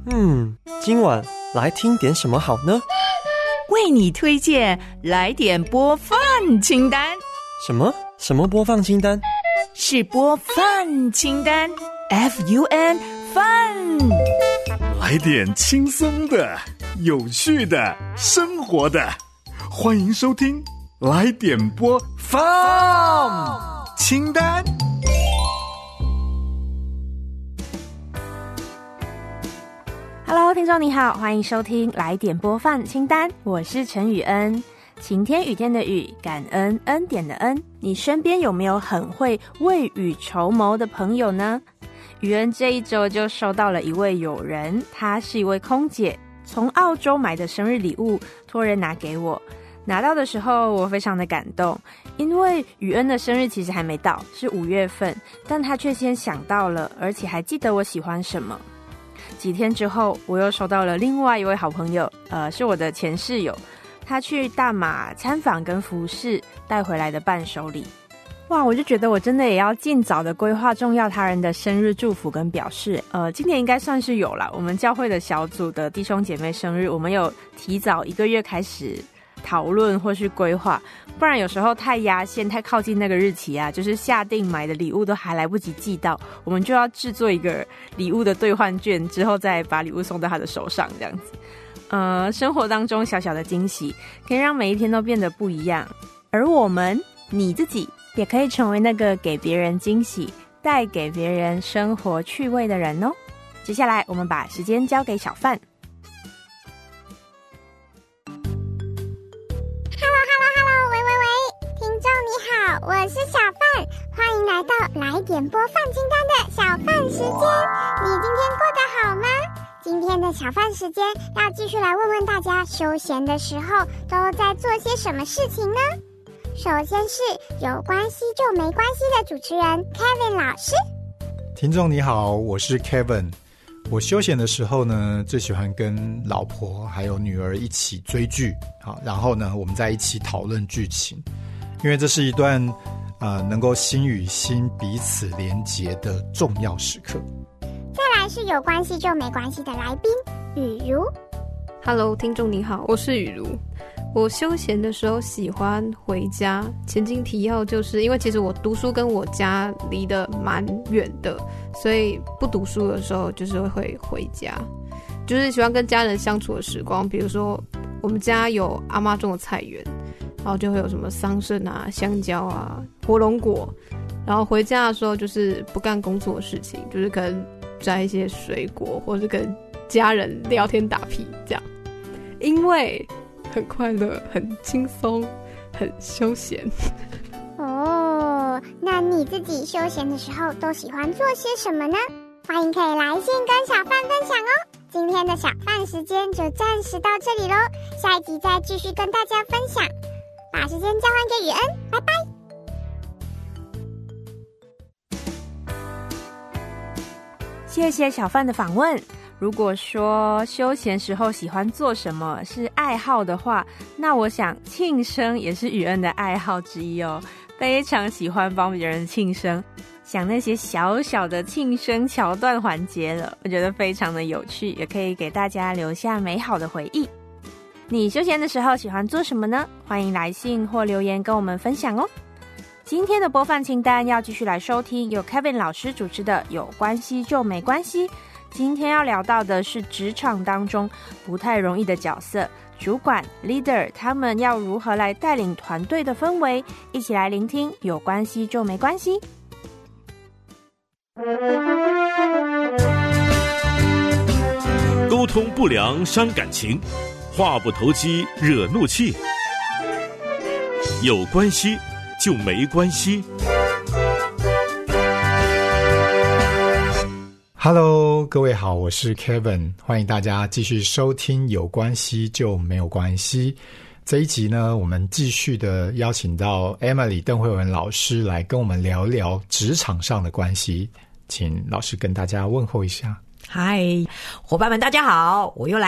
今晚来听点什么好呢？ 为你推荐来点播放清单。 什么播放清单？ 是播放清单 FUN Fun。 来点轻松的、有趣的、生活的，欢迎收听来点播放清单。 Hello， 听众你好，欢迎收听来点播放清单，我是陈雨恩。晴天雨天的雨，感恩恩典的恩。你身边有没有很会未雨绸缪的朋友呢？雨恩这一周就收到了一位友人，她是一位空姐，从澳洲买的生日礼物托人拿给我。拿到的时候我非常的感动，因为雨恩的生日其实还没到，是5月份，但她却先想到了，而且还记得我喜欢什么。几天之后，我又收到了另外一位好朋友，是我的前室友，他去大马参访跟服饰带回来的伴手礼。哇，我就觉得我真的也要尽早的规划重要他人的生日祝福跟表示。今年应该算是有啦，我们教会的小组的弟兄姐妹生日，我们有提早1个月开始讨论或是规划，不然有时候太压线太靠近那个日期啊，就是下定买的礼物都还来不及寄到，我们就要制作一个礼物的兑换券，之后再把礼物送到他的手上这样子。生活当中小小的惊喜可以让每一天都变得不一样，而我们你自己也可以成为那个给别人惊喜带给别人生活趣味的人哦。接下来我们把时间交给小范。 我是小范，欢迎来到来点播放清单的小范时间。你今天过得好吗？今天的小范时间要继续来问问大家，休闲的时候都在做些什么事情呢？首先是有关系就没关系的主持人 Kevin 老师。 听众你好，我是 Kevin。我休闲的时候呢，最喜欢跟老婆还有女儿一起追剧，好，然后呢，我们在一起讨论剧情。因为这是一段能够心与心彼此连结的重要时刻。 再来是有关系就没关系的来宾雨如。 Hello， 听众你好，我是雨如。我休闲的时候喜欢回家。前情提要就是因为其实我读书跟我家离得蛮远的，所以不读书的时候就是会回家，就是喜欢跟家人相处的时光。比如说我们家有阿嬷种的菜园，然后就会有什么桑葚啊、香蕉啊、火龙果，然后回家的时候就是不干工作的事情，就是可能摘一些水果，或是跟家人聊天打屁这样，因为很快乐、很轻松、很休闲。 哦，那你自己休闲的时候都喜欢做些什么呢？欢迎可以来信跟小范分享哦。今天的小范时间就暂时到这里咯，下一集再继续跟大家分享。把时间交还给雨恩，拜拜。 谢谢小范的访问。如果说休闲时候喜欢做什么是爱好的话，那我想庆生也是雨恩的爱好之一哦，非常喜欢帮别人庆生，想那些小小的庆生桥段环节了，我觉得非常的有趣，也可以给大家留下美好的回忆。你休闲的时候喜欢做什么呢？欢迎来信或留言跟我们分享哦。今天的播放清单要继续来收听由 Kevin 老师主持的有关系就没关系。今天要聊到的是职场当中不太容易的角色，主管 leader 他们要如何来带领团队的氛围，一起来聆听有关系就没关系。 沟通不良伤感情，话不投机惹怒气，有关系就没关系。 Hello， 各位好，我是 Kevin， 欢迎大家继续收听有关系就没有关系。这一集呢，我们继续的邀请到 Emily 邓慧文老师来跟我们聊聊职场上的关系，请老师跟大家问候一下。 嗨，伙伴们大家好，我又来啦。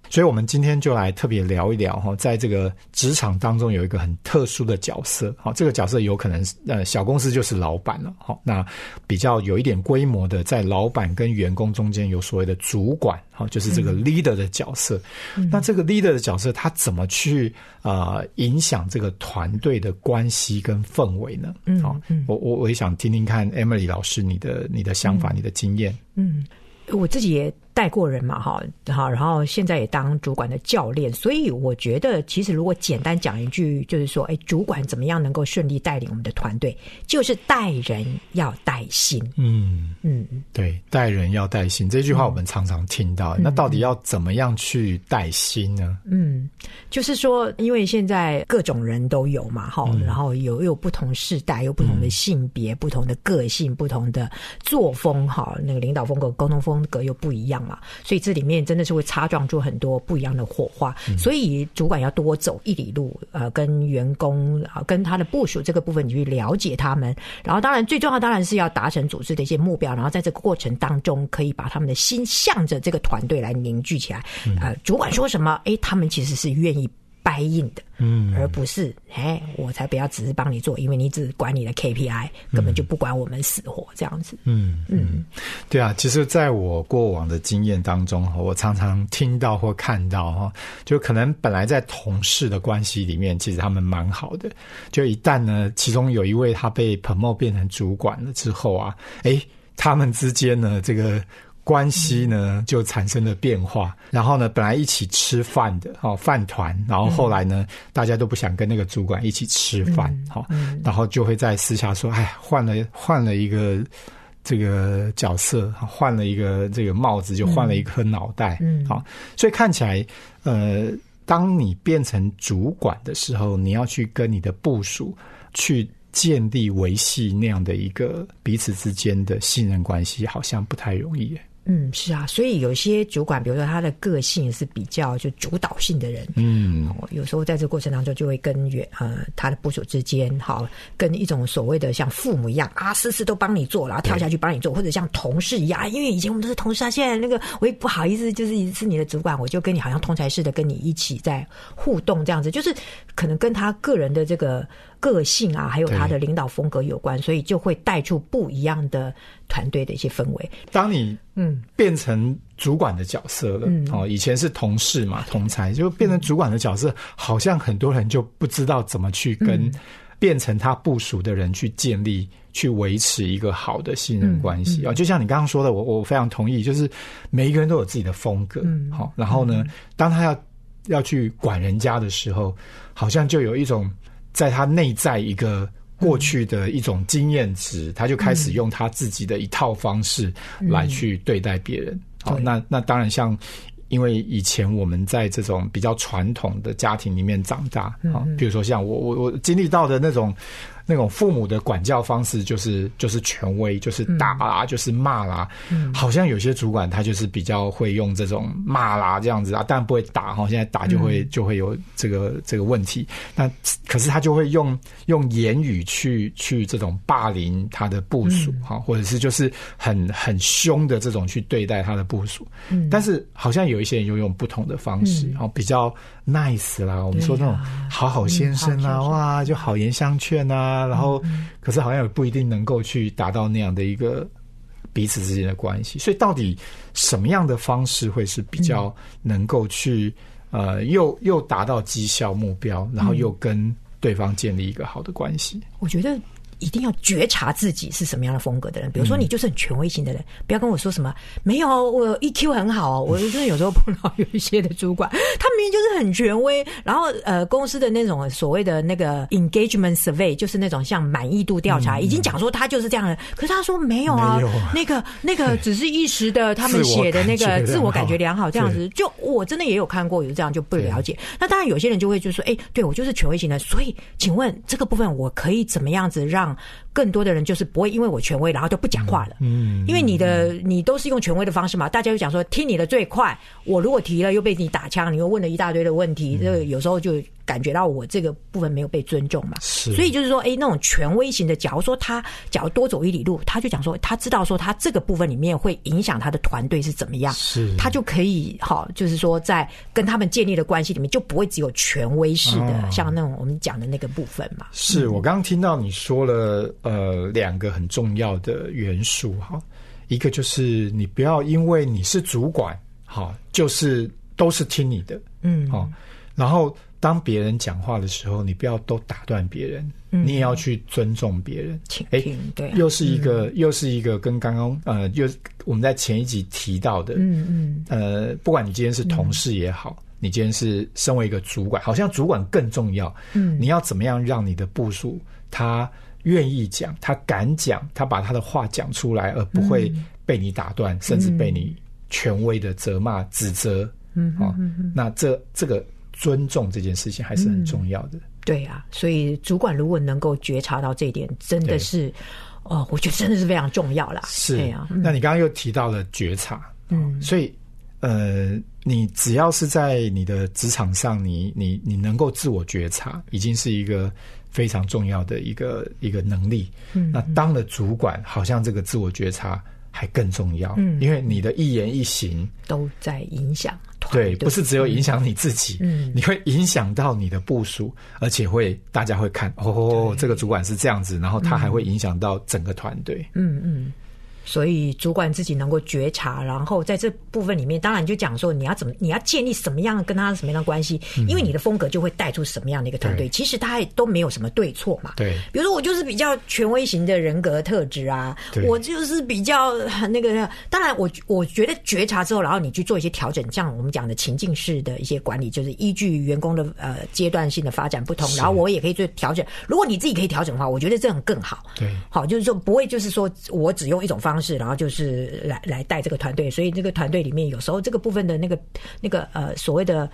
所以我们今天就来特别聊一聊在这个职场当中有一个很特殊的角色，这个角色有可能小公司就是老板了，那比较有一点规模的，在老板跟员工中间有所谓的主管，就是这个 leader 的角色。那这个 leader 的角色他怎么去影响这个团队的关系跟氛围呢？我也想听听看 Emily 老师你的想法，你的经验。 我自己也带过人嘛，然后现在也当主管的教练，所以我觉得其实如果简单讲一句，就是说，主管怎么样能够顺利带领我们的团队，就是带人要带心。 对，带人要带心这句话我们常常听到，那到底要怎么样去带心呢？ 就是说，因为现在各种人都有嘛，然后有不同世代，有不同的性别，不同的个性，不同的作风，那个领导风格、沟通风格又不一样嘛，所以这里面真的是会擦撞出很多不一样的火花。所以主管要多走一里路，跟员工跟他的部属这个部分你去了解他们，然后当然最重要当然是要达成组织的一些目标，然后在这个过程当中可以把他们的心向着这个团队来凝聚起来。主管说什么，他们其实是愿意掰硬的，而不是我才不要只是帮你做，因为你只管你的 KPI，根本就不管我们死活这样子。 对啊，其实在我过往的经验当中，我常常听到或看到就可能本来在同事的关系里面，其实他们蛮好的，就一旦呢其中有一位他被 promote 变成主管了之后啊，他们之间呢这个关系呢就产生了变化，然后呢本来一起吃饭的饭团，然后后来呢大家都不想跟那个主管一起吃饭，然后就会在私下说换了一个这个角色，换了一个这个帽子，就换了一颗脑袋。所以看起来当你变成主管的时候，你要去跟你的部属去建立维系那样的一个彼此之间的信任关系，好像不太容易耶。 是啊，所以有些主管比如说他的个性是比较就主导性的人，有时候在这个过程当中就会跟他的部属之间跟一种所谓的像父母一样事事都帮你做，然后跳下去帮你做，或者像同事一样，因为以前我们都是同事现在那个我也不好意思就是一次你的主管，我就跟你好像同才似的跟你一起在互动，这样子就是可能跟他个人的这个个性还有他的领导风格有关，所以就会带出不一样的团队的一些氛围。 当你变成主管的角色了，以前是同事嘛，同才，就变成主管的角色，好像很多人就不知道怎么去跟变成他部属的人去建立、去维持一个好的信任关系。就像你刚刚说的，我非常同意，就是每一个人都有自己的风格，然后呢，当他要去管人家的时候，好像就有一种在他内在一个过去的一种经验值，他就开始用他自己的一套方式来去对待别人。那当然像因为以前我们在这种比较传统的家庭里面长大，比如说像我经历到的那种父母的管教方式，就是权威，就是打啦，就是骂啦。好像有些主管他就是比较会用这种骂啦这样子但不会打现在打就会有这个问题。那可是他就会用言语去这种霸凌他的部属，或者是就是很凶的这种去对待他的部属。但是好像有一些人又用不同的方式，比较 nice 啦，我们说那种好先生啊，哇，就好言相劝啊。然后可是好像也不一定能够去达到那样的一个彼此之间的关系，所以到底什么样的方式会是比较能够去又达到绩效目标，然后又跟对方建立一个好的关系？我觉得一定要觉察自己是什么样的风格的人。比如说你就是很权威型的人，不要跟我说什么没有我 EQ 很好我真的有时候碰到有一些的主管，他明明就是很权威，然后公司的那种所谓的那个 engagement survey， 就是那种像满意度调查，已经讲说他就是这样的，可是他说没有啊，那个只是一时的他们写的那个自我感觉良好这样子。就我真的也有看过有这样就不了解。那当然有些人就会就说对我就是权威型的，所以请问这个部分我可以怎么样子让更多的人就是不会因为我权威然后就不讲话了。因为你都是用权威的方式嘛，大家就讲说听你的最快，我如果提了又被你打枪，你又问了一大堆的问题，这个有时候就感觉到我这个部分没有被尊重嘛。 是， 所以就是说，那种权威型的，假如多走1里路，他就讲说，他知道说他这个部分里面会影响他的团队是怎么样， 是， 他就可以就是说在跟他们建立的关系里面，就不会只有权威式的，像那种我们讲的那个部分嘛。 是，我刚刚听到你说了2个很重要的元素哈，一个就是你不要因为你是主管，就是都是听你的，然后当别人讲话的时候，你不要都打断别人，你也要去尊重别人。 对， 又是一个跟刚刚又我们在前一集提到的，不管你今天是同事也好，你今天是身为一个主管，好像主管更重要。你要怎么样让你的部属他愿意讲，他敢讲，他把他的话讲出来，而不会被你打断，甚至被你权威的责骂、指责。那这个尊重这件事情还是很重要的。 对啊，所以主管如果能够觉察到这一点，真的是我觉得真的是非常重要啦。 是啊，那你刚刚又提到了觉察，所以你只要是在你的职场上，你能够自我觉察，已经是一个非常重要的一个能力。那当了主管，好像这个自我觉察还更重要，因为你的一言一行都在影响团队， 对，不是只有影响你自己，你会影响到你的部属，而且大家会看这个主管是这样子，然后他还会影响到整个团队。 所以主管自己能够觉察，然后在这部分里面，当然你就讲说你要建立什么样跟他什么样的关系，因为你的风格就会带出什么样的一个团队。其实他都没有什么对错嘛。 对， 比如说我就是比较权威型的人格特质啊，我就是比较那个。当然我觉得觉察之后，然后你去做一些调整，像我们讲的情境式的一些管理，就是依据员工的阶段性的发展不同，然后我也可以做调整。如果你自己可以调整的话，我觉得这样更好。 对， 好，就是说不会就是说我只用一种方式，然后就是来带这个团队，所以这个团队里面有时候这个部分的那个所谓的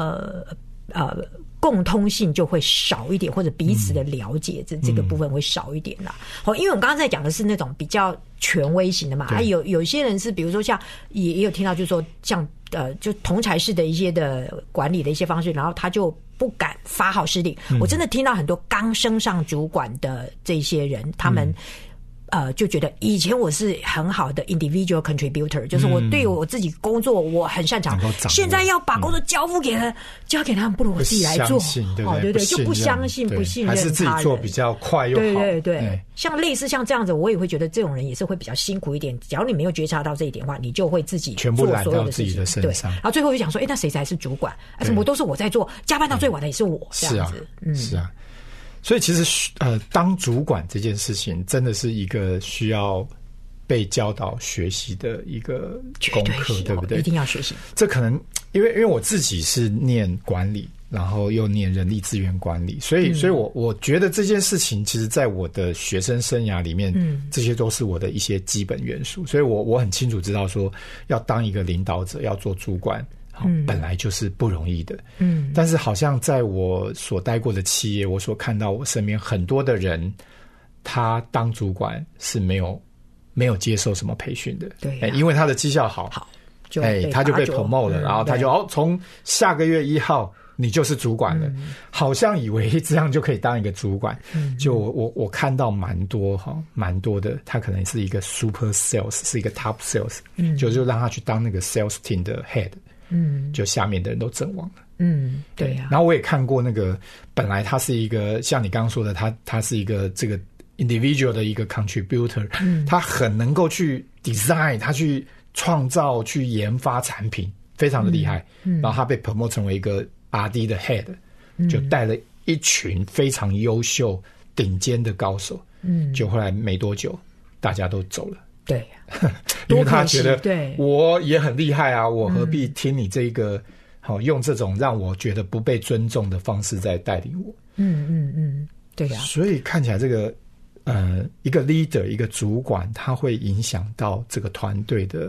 共通性就会少一点，或者彼此的了解这个部分会少一点啦。好，因为我们刚刚在讲的是那种比较权威型的嘛，有些人是比如说像也有听到就是说像就同侪式的一些的管理的一些方式，然后他就不敢发号施令。我真的听到很多刚升上主管的这些人，他们就觉得以前我是很好的 individual contributor， 就是我对我自己工作我很擅长，现在要把工作交给他们，不如我自己来做，对，就不相信、不信任他人， 还是自己做比较快又好。 对，像类似像这样子，我也会觉得这种人也是会比较辛苦一点。只要你没有觉察到这一点的话，你就会自己全部揽到做所有的自己的身上， 然后最后就想说，那谁才是主管？什么都是我在做，加班到最晚的也是我，这样子。 是啊。所以其实当主管这件事情真的是一个需要被教导学习的一个功课，对不对？ 一定要学习。 这可能因为我自己是念管理，然后又念人力资源管理，所以我觉得这件事情其实在我的学生生涯里面，这些都是我的一些基本元素，所以我很清楚知道说要当一个领导者，要做主管。本来就是不容易的，但是好像在我所待过的企业，我所看到我身边很多的人，他当主管是没有接受什么培训的， 对， 因为他的绩效好，他就被 promote 了，然后他就从下个月1号你就是主管了，好像以为这样就可以当一个主管，就我看到蛮多的，他可能是一个 super sales， 是一个 top sales，就让他去当那个 sales team 的 head。就下面的人都阵亡了。 对呀。 然后我也看过那个，本来他是一个像你刚刚说的，他是一个这个 individual 的一个 contributor，他很能够去 design， 他去创造、去研发产品，非常的厉害。然后他被 promote 成为一个 R&D 的 head，就带了一群非常优秀、顶尖的高手。就后来没多久，大家都走了。 对， 因为他觉得我也很厉害啊，我何必听你这个用这种让我觉得不被尊重的方式在带领我。 对呀。 所以看起来这个一个 leader， 一个主管，他会影响到这个团队的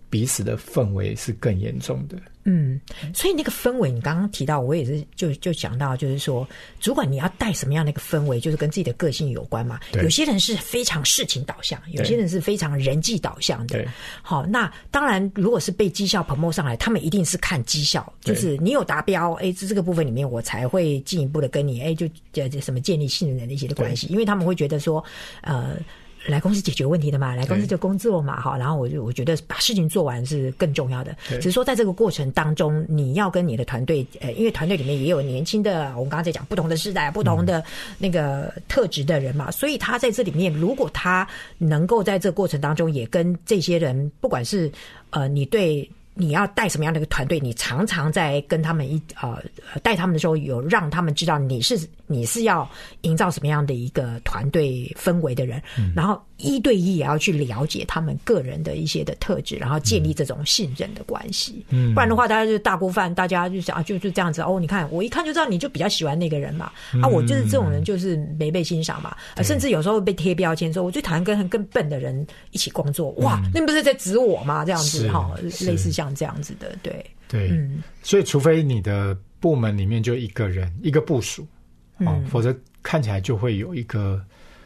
彼此的氛围是更严重的。 所以那个氛围，你刚刚提到，我也是就讲到，就是说，主管你要带什么样的一个氛围，就是跟自己的个性有关嘛。有些人是非常事情导向，有些人是非常人际导向的。好，那当然，如果是被绩效 promote 上来，他们一定是看绩效，就是你有达标，这个部分里面我才会进一步的跟你，就什么建立信任的一些的关系，因为他们会觉得说，来公司解决问题的嘛，来公司就工作嘛，好，然后我觉得把事情做完是更重要的。只是说在这个过程当中，你要跟你的团队，因为团队里面也有年轻的，我们刚才在讲不同的世代、不同的那个特质的人嘛，所以他在这里面，如果他能够在这个过程当中也跟这些人，不管是你要带什么样的一个团队，你常常在跟他们带他们的时候，有让他们知道你是要营造什么样的一个团队氛围的人，然后1对1也要去了解他们个人的一些的特质，然后建立这种信任的关系。不然的话，大家就大锅饭，大家就想就这样子你看我一看就知道你就比较喜欢那个人嘛，我就是这种人就是没被欣赏嘛，甚至有时候被贴标签说我最讨厌跟更笨的人一起工作，哇，那不是在指我吗？这样子类似像这样子的，对， 所以除非你的部门里面就一个人一个部属，否则看起来就会有一个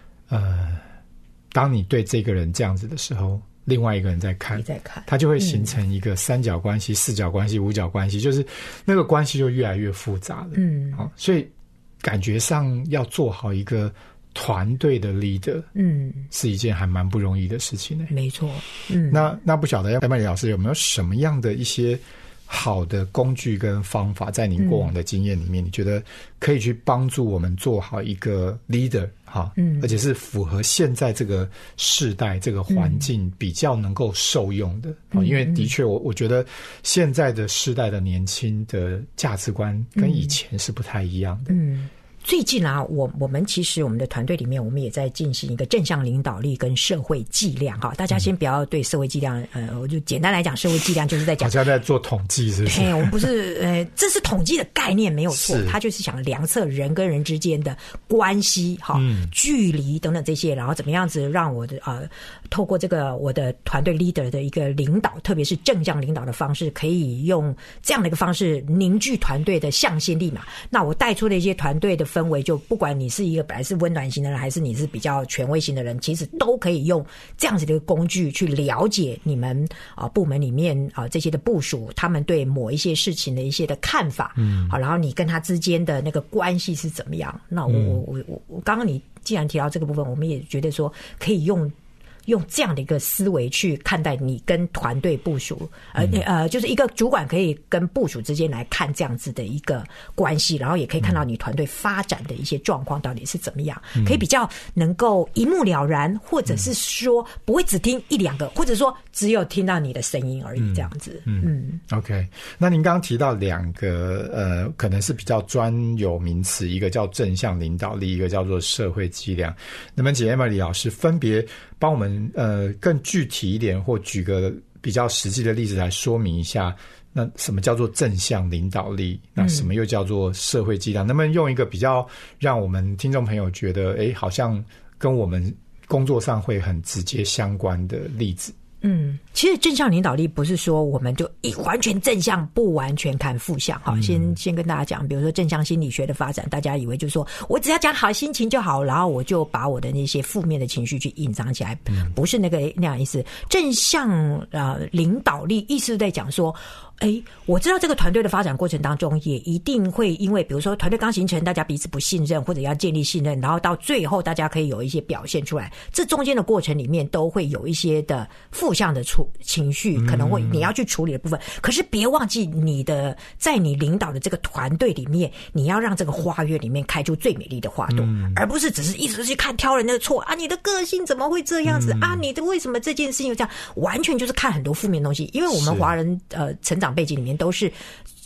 当你对这个人这样子的时候，另外一个人在看，他就会形成一个3角关系、4角关系、5角关系，就是那个关系就越来越复杂了。所以感觉上要做好一个团队的 leader， 是一件还蛮不容易的事情。 没错。 那不晓得Emily老师有没有什么样的一些好的工具跟方法，在您过往的经验里面，你觉得可以去帮助我们做好一个 leader，而且是符合现在这个世代这个环境比较能够受用的。因为的确我觉得现在的世代的年轻的价值观跟以前是不太一样的。 最近啊，我们其实我们的团队里面，我们也在进行一个正向领导力跟社会计量哈。大家先不要对社会计量，我就简单来讲，社会计量就是在讲， 好像在做统计，是不是？ 我们不是，这是统计的概念没有错，它就是想量测人跟人之间的关系哈、距离等等这些，然后怎么样子让我的透过这个我的团队 leader 的一个领导，特别是正向领导的方式，可以用这样的一个方式凝聚团队的向心力嘛。那我带出的一些团队的氛围，就不管你是一个本来是温暖型的人，还是你是比较权威型的人，其实都可以用这样子的一个工具去了解你们部门里面这些的部属，他们对某一些事情的一些的看法，好，然后你跟他之间的那个关系是怎么样？那我刚刚你既然提到这个部分，我们也觉得说可以用这样的一个思维去看待你跟团队部属，就是一个主管可以跟部属之间来看这样子的一个关系，然后也可以看到你团队发展的一些状况到底是怎么样，可以比较能够一目了然，或者是说不会只听一两个，或者说只有听到你的声音而已这样子。 OK， 那您刚刚提到两个可能是比较专有名词，一个叫正向领导力，一个叫做社会计量。那么请 Emily 老师分别帮我们更具体一点，或举个比较实际的例子来说明一下，那什么叫做正向领导力？那什么又叫做社会计量？能不能用一个比较让我们听众朋友觉得好像跟我们工作上会很直接相关的例子？ 其实正向领导力不是说我们就完全正向，不完全看负向。好，先跟大家讲，比如说正向心理学的发展，大家以为就是说我只要讲好心情就好，然后我就把我的那些负面的情绪去隐藏起来，不是那样意思。正向领导力意思是在讲说，我知道这个团队的发展过程当中，也一定会因为比如说团队刚形成，大家彼此不信任，或者要建立信任，然后到最后大家可以有一些表现出来，这中间的过程里面都会有一些的负向的情绪，可能会你要去处理的部分。可是别忘记在你领导的这个团队里面，你要让这个花园里面开出最美丽的花朵，而不是只是一直去挑人的错啊，你的个性怎么会这样子啊，你的为什么这件事情这样，完全就是看很多负面的东西。因为我们华人成长背景里面都是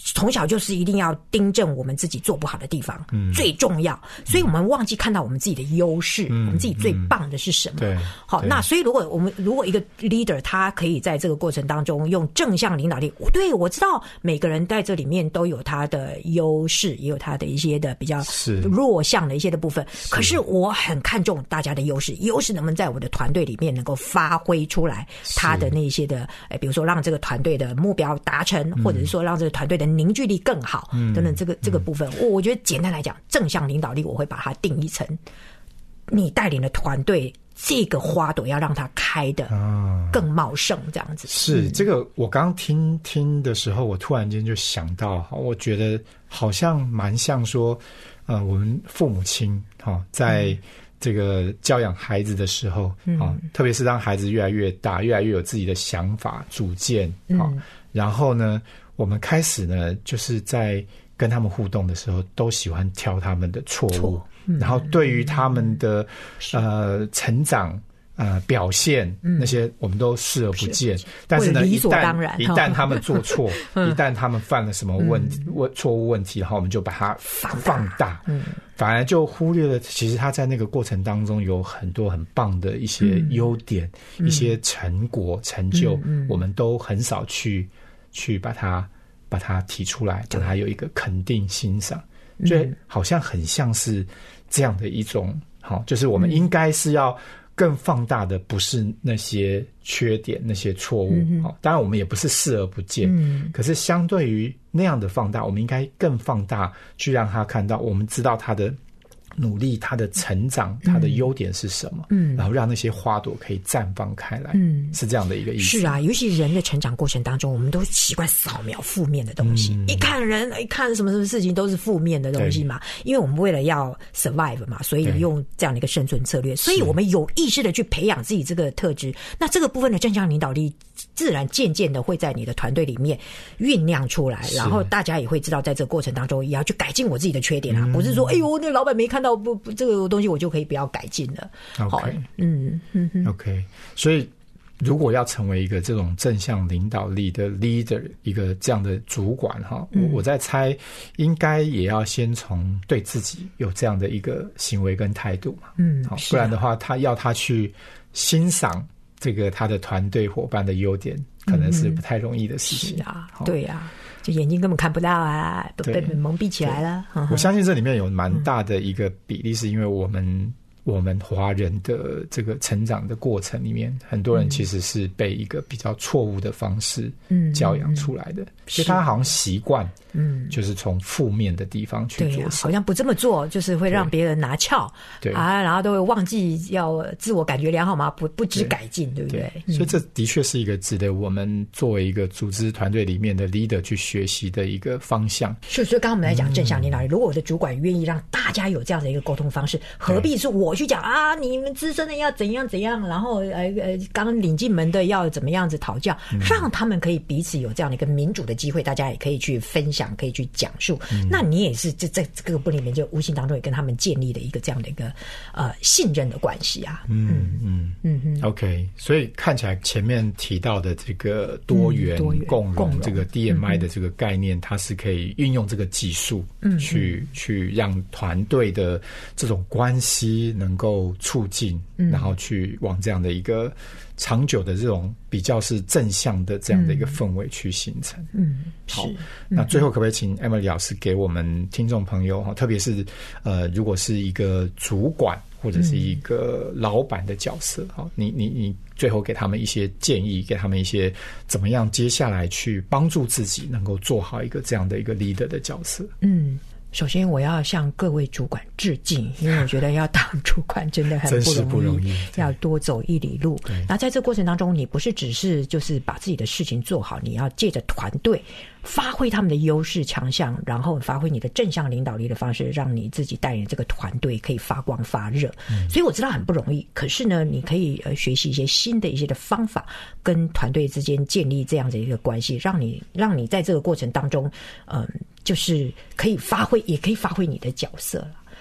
从小就是一定要订正我们自己做不好的地方，最重要。所以我们忘记看到我们自己的优势，我们自己最棒的是什么。 对， 好，那所以如果一个 leader 他可以在这个过程当中用正向领导力，对，我知道每个人在这里面都有他的优势，也有他的一些的比较弱项的一些的部分。可是我很看重大家的优势能不能在我的团队里面能够发挥出来他的那些的，比如说让这个团队的目标达成，或者是说让这个团队的凝聚力更好，等等，这个部分，我觉得简单来讲，正向领导力我会把它定义成你带领的团队这个花朵要让它开的更茂盛，这样子。 是这个，我刚听的时候，我突然间就想到，我觉得好像蛮像说，我们父母亲在这个教养孩子的时候，特别是当孩子越来越大，越来越有自己的想法、主见，然后呢，我们开始呢，就是在跟他们互动的时候，都喜欢挑他们的错误，然后对于他们的成长表现那些我们都视而不见，但是呢，一旦他们做错，一旦他们犯了什么错误问题，然后我们就把它放大，反而就忽略了其实他在那个过程当中有很多很棒的一些优点，一些成果成就，我们都很少去把它提出来，把它有一个肯定欣赏，所以好像很像是这样的一种就是我们应该是要更放大的不是那些缺点那些错误，当然我们也不是视而不见，可是相对于那样的放大，我们应该更放大去让他看到，我们知道他的努力，他的成长，他的优点是什么，然后让那些花朵可以绽放开来，是这样的一个意思。 是啊，尤其人的成长过程当中，我们都习惯扫描负面的东西，一看什么事情都是负面的东西嘛，因为我们为了要 survive 嘛，所以用这样的一个生存策略，所以我们有意识的去培养自己这个特质，那这个部分的正向领导力自然渐渐的会在你的团队里面酝酿出来，然后大家也会知道在这个过程当中也要去改进我自己的缺点啊，不是说哎呦那个老板没看到不这个东西我就可以不要改进了。 OK， 所以如果要成为一个这种正向领导力的 leader， 一个这样的主管我在猜应该也要先从对自己有这样的一个行为跟态度嘛，不然的话他去欣赏这个他的团队伙伴的优点，可能是不太容易的事情。 是啊，对啊，就眼睛根本看不到啊，都被蒙蔽起来了。 我相信这里面有蛮大的一个比例，是因为我们华人的这个成长的过程里面，很多人其实是被一个比较错误的方式教养出来的，所以他好像习惯就是从负面的地方去做， 对啊，好像不这么做就是会让别人拿翘，对啊，然后都会忘记要自我感觉良好嘛，不知改进， 对不对？ 所以这的确是一个值得我们作为一个组织团队里面的 leader 去学习的一个方向。 所以刚刚我们来讲正向领导力，如果我的主管愿意让大家有这样的一个沟通方式，何必是我去讲啊，你们资深的要怎样怎样，然后刚领进门的要怎么样子讨教，让他们可以彼此有这样的一个民主的机会，大家也可以去分享，可以去讲述，那你也是在这个部里面就无形当中也跟他们建立了一个这样的一个信任的关系啊。 OK， 所以看起来前面提到的这个多元共融这个 DMI 的这个概念，它是可以运用这个技术去让团队的这种关系能够促进，然后去往这样的一个长久的这种比较是正向的这样的一个氛围去形成。好，那最后可不可以请 Emily 老师给我们听众朋友，特别是如果是一个主管或者是一个老板的角色，你最后给他们一些建议，给他们一些怎么样接下来去帮助自己能够做好一个这样的一个 leader 的角色。 首先我要向各位主管致敬，因为我觉得要当主管真的很不容易，要多走一里路。那在这过程当中，你不是只是就是把自己的事情做好，你要借着团队发挥他们的优势强项，然后发挥你的正向领导力的方式，让你自己带领这个团队可以发光发热。所以我知道很不容易，可是呢，你可以学习一些新的一些的方法，跟团队之间建立这样的一个关系，让你在这个过程当中，就是可以发挥，也可以发挥你的角色了。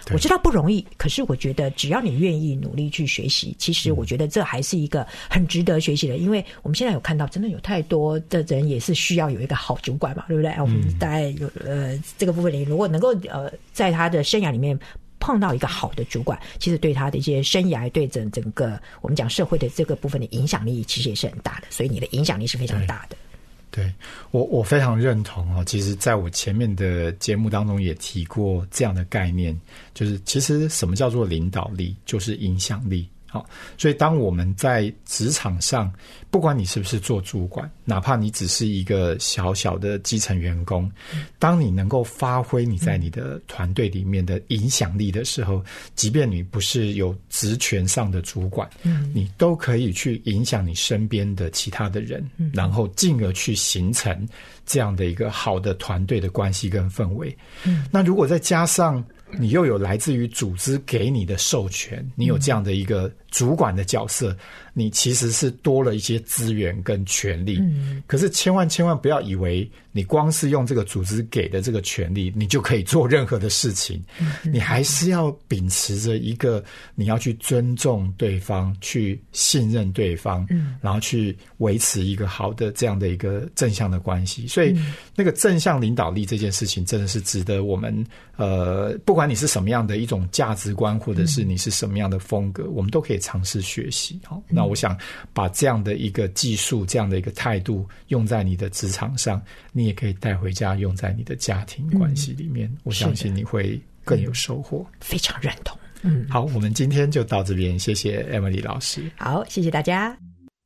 我知道不容易，可是我觉得只要你愿意努力去学习，其实我觉得这还是一个很值得学习的。因为我们现在有看到真的有太多的人也是需要有一个好主管嘛，对不对？我们大概有这个部分里如果能够在他的生涯里面碰到一个好的主管，其实对他的一些生涯，对整个我们讲社会的这个部分的影响力其实也是很大的，所以你的影响力是非常大的。 对，我非常认同哦。其实在我前面的节目当中也提过这样的概念，就是其实什么叫做领导力，就是影响力。好，所以当我们在职场上，不管你是不是做主管，哪怕你只是一个小小的基层员工，当你能够发挥你在你的团队里面的影响力的时候，即便你不是有职权上的主管，你都可以去影响你身边的其他的人，然后进而去形成这样的一个好的团队的关系跟氛围。那如果再加上你又有来自于组织给你的授权，你有这样的一个主管的角色，你其实是多了一些资源跟权利。可是千万不要以为你光是用这个组织给的这个权利，你就可以做任何的事情。你还是要秉持着一个你要去尊重对方，去信任对方，然后去维持一个好的这样的一个正向的关系。所以那个正向领导力这件事情真的是值得我们不管你是什么样的一种价值观，或者是你是什么样的风格，我们都可以尝试学习。那我想把这样的一个技术，这样的一个态度用在你的职场上，你也可以带回家用在你的家庭关系里面，我相信你会更有收获。 非常认同。 好，我们今天就到这边，谢谢 Emily 老师。 好，谢谢大家。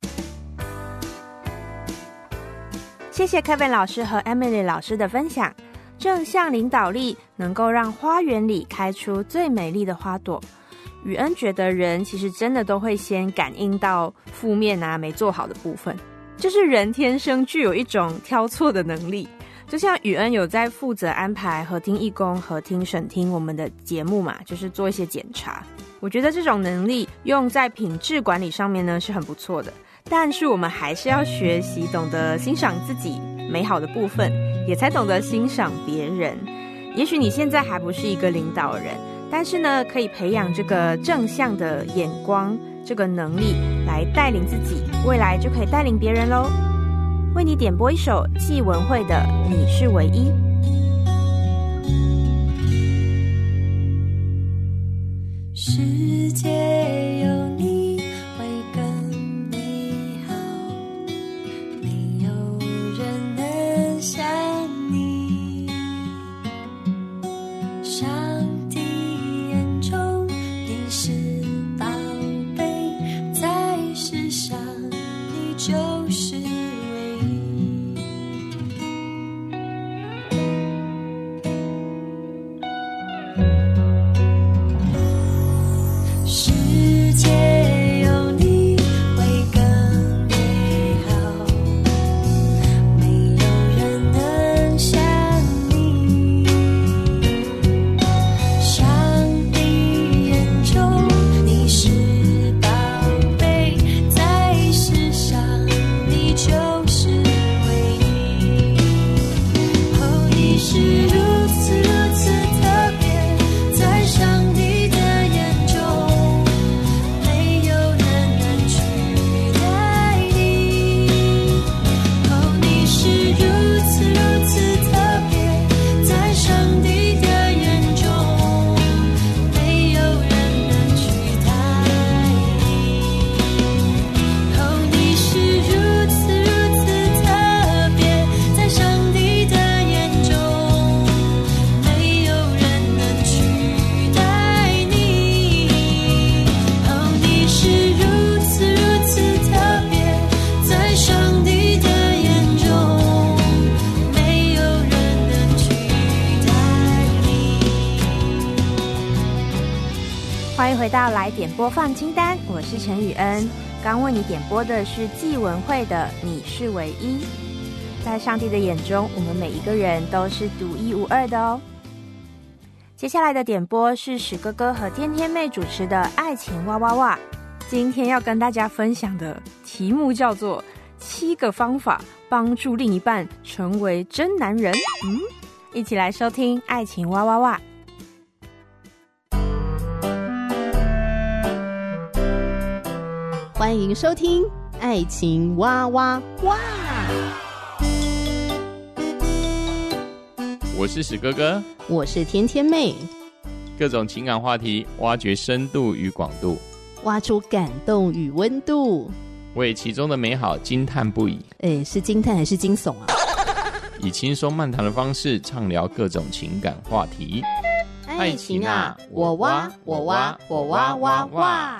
谢谢 Kevin 老师和 Emily 老师的分享。正向领导力能够让花园里开出最美丽的花朵。宇恩觉得人其实真的都会先感应到负面没做好的部分，就是人天生具有一种挑错的能力。就像宇恩有在负责安排合听义工、合听审听我们的节目嘛，就是做一些检查。我觉得这种能力用在品质管理上面呢是很不错的，但是我们还是要学习懂得欣赏自己美好的部分，也才懂得欣赏别人。也许你现在还不是一个领导人，但是呢可以培养这个正向的眼光，这个能力来带领自己，未来就可以带领别人咯。为你点播一首纪文慧的《你是唯一》。 世界有你会更美好，没有人能像你。上帝眼中你是宝贝，在世上你就是唯一。世界有你会更美好，没有人能像你。上帝眼中你是宝贝，在世上你就是唯一。哦，你是如此如此特别，在上帝的眼中没有人能取代你。哦，你是如此如此特别，在上帝的眼中没有人能取代你。哦，你是如此如此特别，在上帝的眼中没有人能取代你。哦，你是如此如此特别，在上帝的眼中没有人能取代你。 欢迎回到来点播放清单，我是陈宇恩。刚为你点播的是纪文慧的《你是唯一》。在上帝的眼中，我们每一个人都是独一无二的哦。接下来的点播是史哥哥和天天妹主持的《爱情哇哇哇》。今天要跟大家分享的题目叫做7个方法帮助另一半成为真男人。一起来收听《爱情哇哇哇》。 欢迎收听《爱情哇哇哇》。 我是史哥哥， 我是甜甜妹。 各种情感话题，挖掘深度与广度， 挖出感动与温度， 为其中的美好惊叹不已。 是惊叹还是惊悚啊？ 以轻松漫谈的方式畅聊各种情感话题。 爱情啊，我挖我挖我挖挖挖。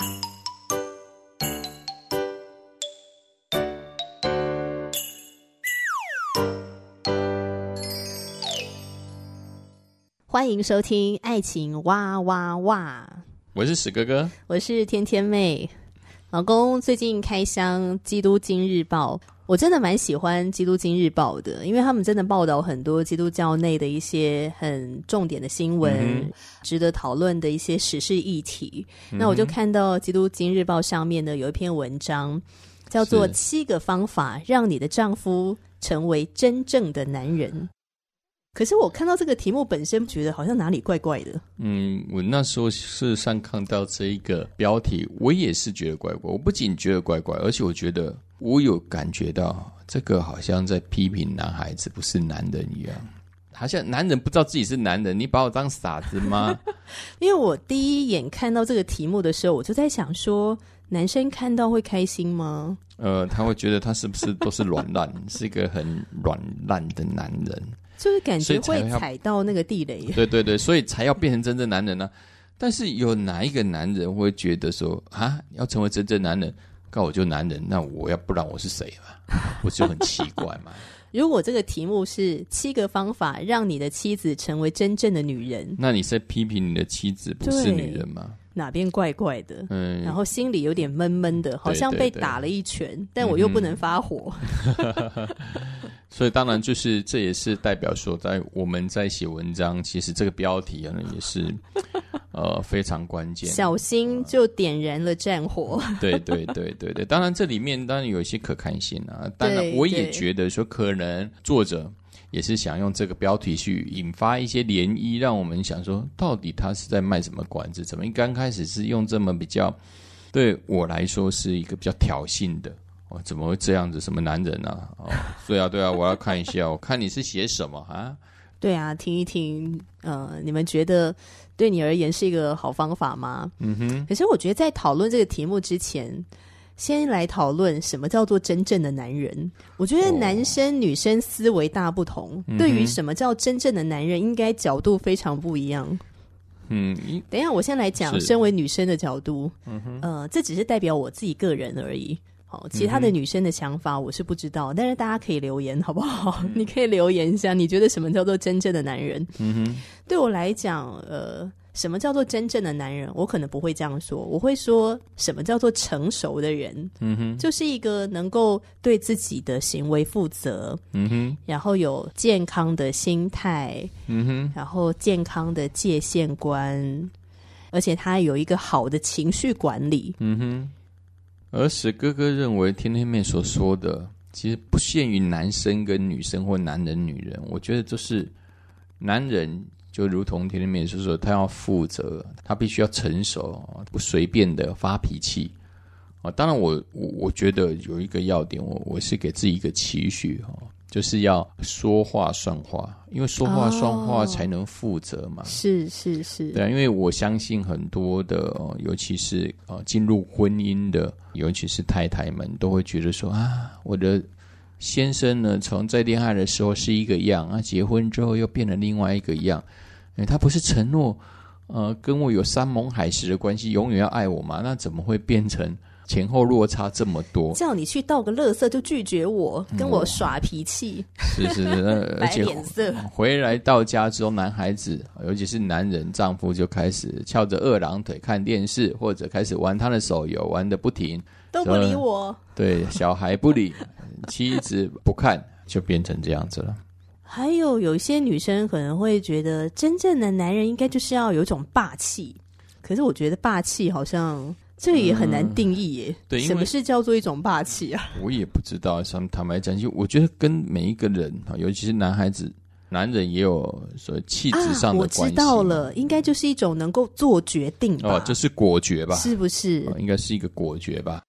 欢迎收听《爱情哇哇哇》， 我是史哥哥， 我是甜甜妹。老公最近开箱《基督今日报》，我真的蛮喜欢《基督今日报》的，因为他们真的报道很多基督教内的一些很重点的新闻，值得讨论的一些时事议题。那我就看到《基督今日报》上面呢有一篇文章，叫做《7个方法让你的丈夫成为真正的男人》。可是我看到这个题目本身觉得好像哪里怪怪的。 我那时候事实上看到这一个标题，我也是觉得怪怪。我不仅觉得怪怪，而且我觉得我有感觉到这个好像在批评男孩子不是男人一样，好像男人不知道自己是男人，你把我当傻子吗？ 因为我第一眼看到这个题目的时候，我就在想说，男生看到会开心吗？ 他会觉得他是不是都是软烂，是一个很软烂的男人。 就是感觉会踩到那个地雷。 对对对，所以才要变成真正男人呢。但是有哪一个男人会觉得说啊，要成为真正男人，告我就男人，那我要不然我是谁嘛？我就很奇怪嘛。 如果这个题目是7个方法让你的妻子成为真正的女人， 那你在批评你的妻子不是女人吗？ 哪边怪怪的，然后心里有点闷闷的，好像被打了一拳，但我又不能发火。 所以当然就是这也是代表说，我们在写文章，其实这个标题呢也是非常关键， 小心就点燃了战火。 对对对对对，当然这里面当然有一些可看性啊，当然我也觉得说可能作者也是想用这个标题去引发一些涟漪，让我们想说到底他是在卖什么关子，怎么刚开始是用这么比较对我来说是一个比较挑衅的怎么会这样子？什么男人啊？对啊，对啊，我要看一下，我看你是写什么啊？ 对啊，听一听，你们觉得对你而言是一个好方法吗？可是我觉得在讨论这个题目之前，先来讨论什么叫做真正的男人。我觉得男生女生思维大不同，对于什么叫真正的男人，应该角度非常不一样。等一下，我先来讲身为女生的角度。这只是代表我自己个人而已。好，其他的女生的想法我是不知道，但是大家可以留言好不好？你可以留言一下，你觉得什么叫做真正的男人？对我来讲，什么叫做真正的男人？我可能不会这样说，我会说什么叫做成熟的人？就是一个能够对自己的行为负责，然后有健康的心态，然后健康的界限观，而且他有一个好的情绪管理。 而史哥哥认为天天妹所说的其实不限于男生跟女生或男人女人，我觉得就是男人就如同天天妹所说，他要负责，他必须要成熟，不随便的发脾气。当然我觉得有一个要点，我是给自己一个期许，就是要说话算话，因为说话算话才能负责嘛。 是对啊，因为我相信很多的尤其是进入婚姻的，尤其是太太们都会觉得说啊，我的先生呢从在恋爱的时候是一个样，结婚之后又变了另外一个样，他不是承诺跟我有山盟海誓的关系，永远要爱我嘛？那怎么会变成前后落差这么多？ 叫你去倒个垃圾就拒绝我，跟我耍脾气， 是而且摆脸色。 回来到家之后，男孩子尤其是男人丈夫就开始翘着二郎腿看电视，或者开始玩他的手游，玩得不停， 都不理我。 对，小孩不理，妻子不看，就变成这样子了。 还有一些女生可能会觉得，真正的男人应该就是要有一种霸气。可是我觉得霸气好像这个也很难定义耶。 对， 什么是叫做一种霸气啊？ 我也不知道。坦白讲，就我觉得跟每一个人，尤其是男孩子、男人也有所谓气质上的关系。 我知道了，应该就是一种能够做决定吧。 这是果决吧？ 是不是？ 应该是一个果决吧。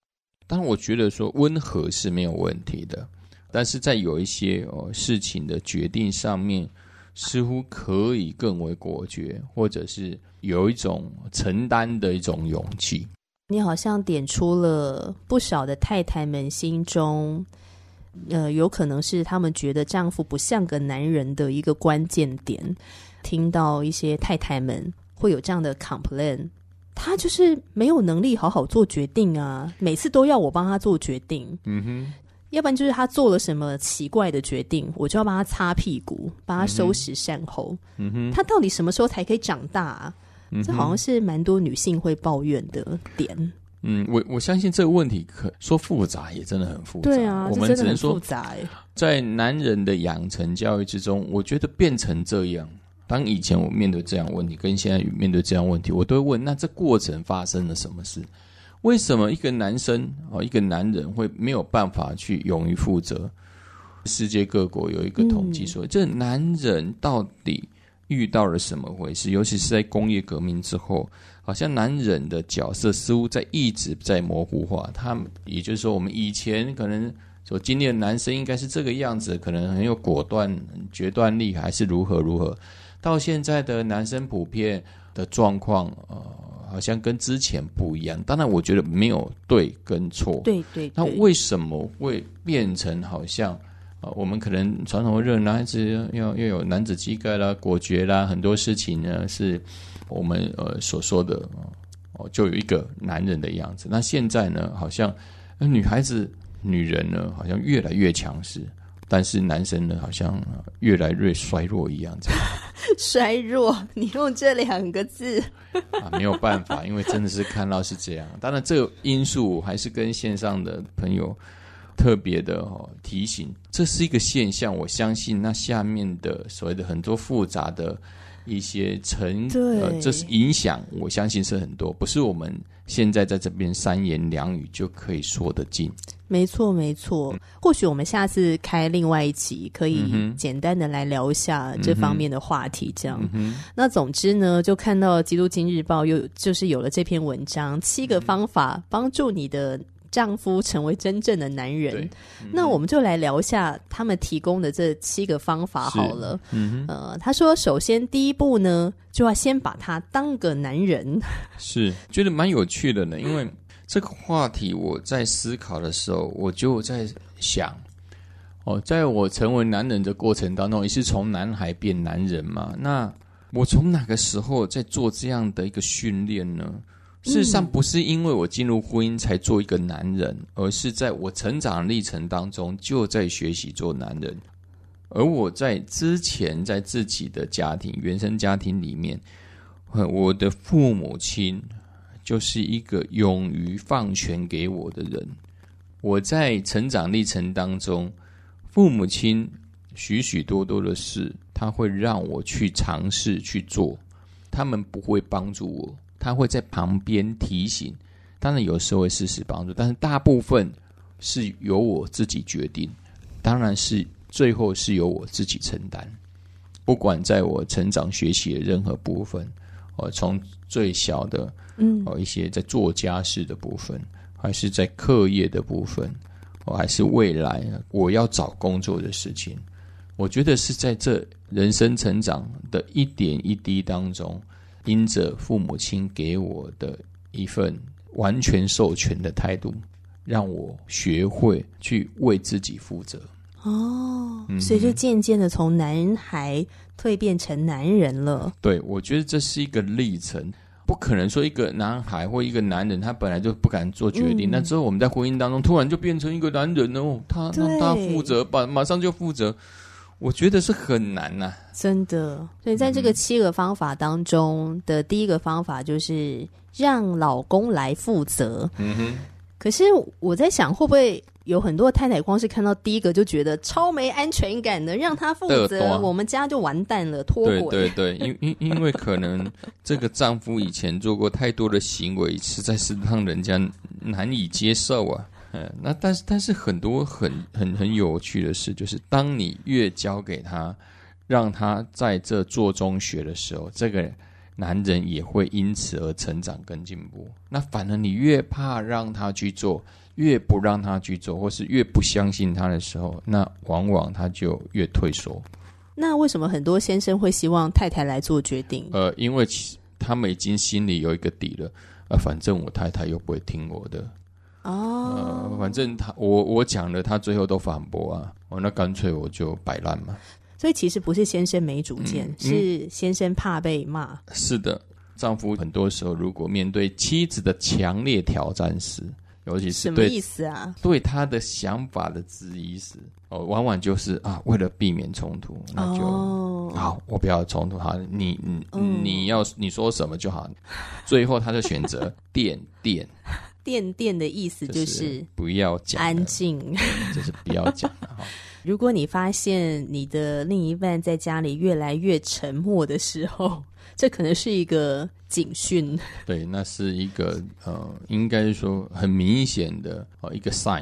当然我觉得说温和是没有问题的，但是在有一些事情的决定上面，似乎可以更为果决，或者是有一种承担的一种勇气。 你好像点出了不少的太太们心中有可能是他们觉得丈夫不像个男人的一个关键点。听到一些太太们会有这样的 complain， 他就是没有能力好好做决定啊，每次都要我帮他做决定。要不然就是他做了什么奇怪的决定，我就要帮他擦屁股，帮他收拾善后。他到底什么时候才可以长大啊？这好像是蛮多女性会抱怨的点。 我相信这个问题说复杂也真的很复杂。 对啊， 我们只能说复杂在男人的养成教育之中，我觉得变成这样。当以前我面对这样的问题，跟现在面对这样的问题，我都会问：那这过程发生了什么事？为什么一个男生一个男人会没有办法去勇于负责？世界各国有一个统计说，这男人到底遇到了什么回事？尤其是在工业革命之后，好像男人的角色似乎一直在模糊化。也就是说，我们以前可能所经历的男生应该是这个样子，可能很有果断、决断力，还是如何。到现在的男生普遍的状况，好像跟之前不一样。当然，我觉得没有对跟错。 对。 那为什么会变成好像？我们可能传统会认为男孩子要有男子气概啦、果决啦，很多事情呢是我们所说的就有一个男人的样子。那现在呢，好像女人呢好像越来越强势，但是男生呢好像越来越衰弱一样。 衰弱，你用这2个字没有办法，因为真的是看到是这样。当然，这个因素还是跟线上的朋友特别的提醒，这是一个现象。我相信那下面的所谓的很多复杂的一些这是影响，我相信是很多，不是我们现在在这边三言两语就可以说得尽。 没错。或许我们下次开另外一期，可以简单的来聊一下这方面的话题。这样，那总之呢，就看到基督今日报就是有了这篇文章，7个方法帮助你的丈夫成为真正的男人。那我们就来聊一下他们提供的这7个方法好了。他说首先第一步呢，就要先把他当个男人。 是，觉得蛮有趣的呢，因为这个话题我在思考的时候，我就在想在我成为男人的过程当中，也是从男孩变男人嘛，那我从哪个时候在做这样的一个训练呢？事实上不是因为我进入婚姻才做一个男人，而是在我成长历程当中就在学习做男人。而我在之前在自己的家庭原生家庭里面，我的父母亲就是一个勇于放权给我的人。我在成长历程当中，父母亲许许多多的事他会让我去尝试去做，他们不会帮助我，他会在旁边提醒，当然有时候会适时帮助，但是大部分是由我自己决定，当然是最后是由我自己承担。不管在我成长学习的任何部分，从最小的一些在做家事的部分，还是在课业的部分，还是未来我要找工作的事情，我觉得是在这人生成长的一点一滴当中，因着父母亲给我的一份完全授权的态度，让我学会去为自己负责。 所以就渐渐的从男孩蜕变成男人了。对， 我觉得这是一个历程，不可能说一个男孩或一个男人他本来就不敢做决定，那之后我们在婚姻当中突然就变成一个男人了，他负责，马上就负责，我觉得是很难啊， 真的。所以在这个7个方法当中的第一个方法就是让老公来负责。可是我在想，会不会有很多太太光是看到第一个就觉得超没安全感的，让他负责，我们家就完蛋了，脱轨。 对，因为可能这个丈夫以前做过太多的行为，实在是让人家难以接受啊。那但是很多很有趣的事，就是当你越交给他，让他在这做中学的时候，这个男人也会因此而成长跟进步。那反而你越怕让他去做， 越不让他去做，或是越不相信他的时候，那往往他就越退缩。 那为什么很多先生会希望太太来做决定？ 因为他们已经心里有一个底了，反正我太太又不会听我的。反正我讲了，他最后都反驳啊，那干脆我就摆烂嘛。 所以其实不是先生没主见，是先生怕被骂。 是的，丈夫很多时候如果面对妻子的强烈挑战时，尤其是对什么意思啊？ 对他的想法的质疑时，往往就是为了避免冲突，那就好，我不要冲突他，你说什么就好。最后他就选择垫。 垫的意思就是不要讲， 安静， 就是不要讲了。 如果你发现你的另一半在家里越来越沉默的时候，这可能是一个警讯。 对，那是一个应该说很明显的一个 sign。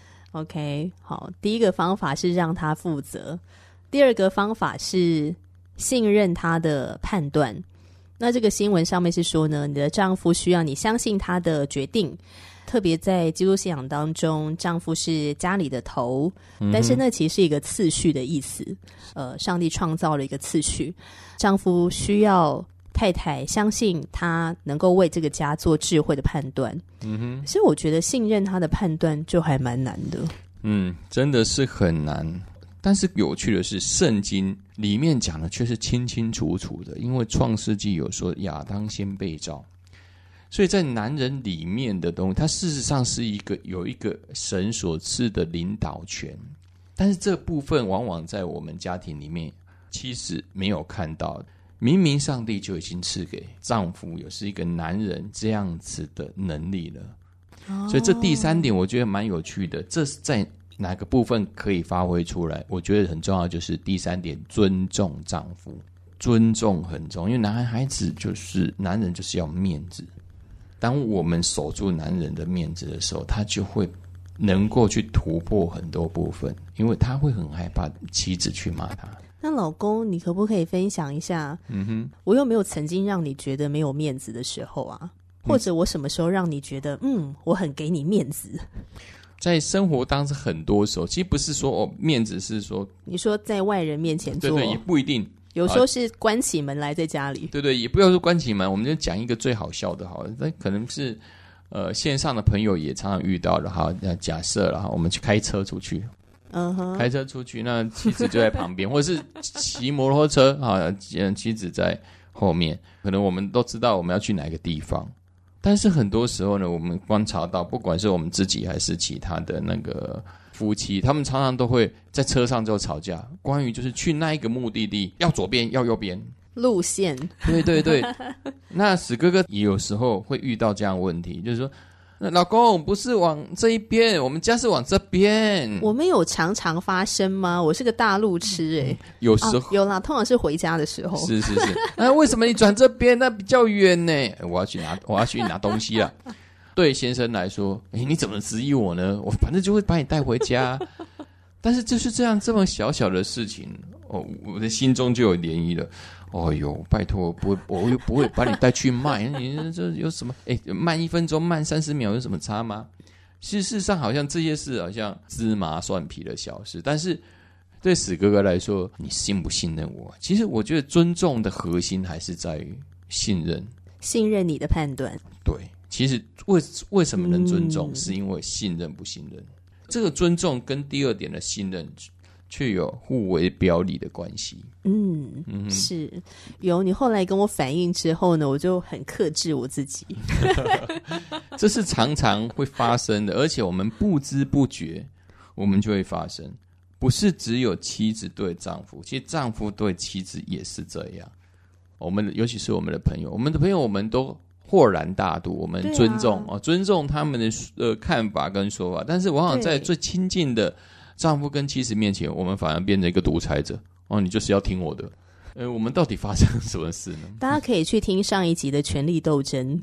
OK， 好，第一个方法是让他负责，第二个方法是信任他的判断。那这个新闻上面是说呢，你的丈夫需要你相信他的决定，特别在基督信仰当中，丈夫是家里的头，但是那其实是一个次序的意思。上帝创造了一个次序，丈夫需要太太相信他能够为这个家做智慧的判断。所以我觉得信任他的判断就还蛮难的。 真的是很难。但是有趣的是，圣经里面讲的却是清清楚楚的，因为创世纪有说亚当先被造，所以在男人里面的东西，它事实上是有一个神所赐的领导权，但是这部分往往在我们家庭里面其实没有看到。明明上帝就已经赐给丈夫也是一个男人这样子的能力了，所以这第三点我觉得蛮有趣的。这是在哪个部分可以发挥出来？我觉得很重要，就是第三点，尊重丈夫。尊重很重要，因为男人就是要面子。当我们守住男人的面子的时候，他就会能够去突破很多部分，因为他会很害怕妻子去骂他。 那老公，你可不可以分享一下，我有没有曾经让你觉得没有面子的时候啊？或者我什么时候让你觉得我很给你面子？ 在生活当中很多时候，其实不是说面子，是说你说在外人面前做， 对，也不一定， 有时候是关起门来在家里， 对，也不要说关起门，我们就讲一个最好笑的好了，那可能是线上的朋友也常常遇到了哈。假设了哈，我们去开车出去，开车出去，那妻子就在旁边，或者是骑摩托车啊，妻子在后面，可能我们都知道我们要去哪个地方。但是很多时候呢，我们观察到，不管是我们自己还是其他的那个夫妻，他们常常都会在车上就吵架，关于就是去那一个目的地要左边要右边路线。 对，那史哥哥也有时候会遇到这样的问题，就是说，老公不是往这一边，我们家是往这边。 我们有常常发生吗？我是个大路痴有时候有啦，通常是回家的时候。 是，为什么你转这边？那比较远呢？我要去拿东西了。对先生来说，你怎么质疑我呢？我反正就会把你带回家。但是就是这样这么小小的事情，我的心中就有涟漪了。拜托，我又不会把你带去卖，你这有什么？慢1分钟，慢30秒有什么差吗？事实上，好像这些事好像芝麻蒜皮的小事，但是对史哥哥来说，你信不信任我？其实我觉得尊重的核心还是在于信任你的判断。 对，其实为什么能尊重，是因为信任不信任。这个尊重跟第二点的信任却有互为表里的关系。 是有。你后来跟我反映之后呢，我就很克制我自己。 这是常常会发生的，而且我们不知不觉我们就会发生。不是只有妻子对丈夫，其实丈夫对妻子也是这样。尤其是我们的朋友，我们都豁然大度，我们尊重他们的看法跟说法，但是往往在最亲近的丈夫跟妻子面前，我们反而变成一个独裁者。你就是要听我的。我们到底发生了什么事呢？ 大家可以去听上一集的权力斗争。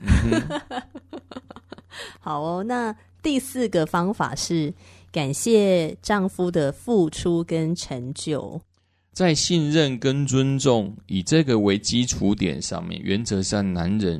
好那第4个方法是感谢丈夫的付出跟成就。 在信任跟尊重以这个为基础点上面，原则上男人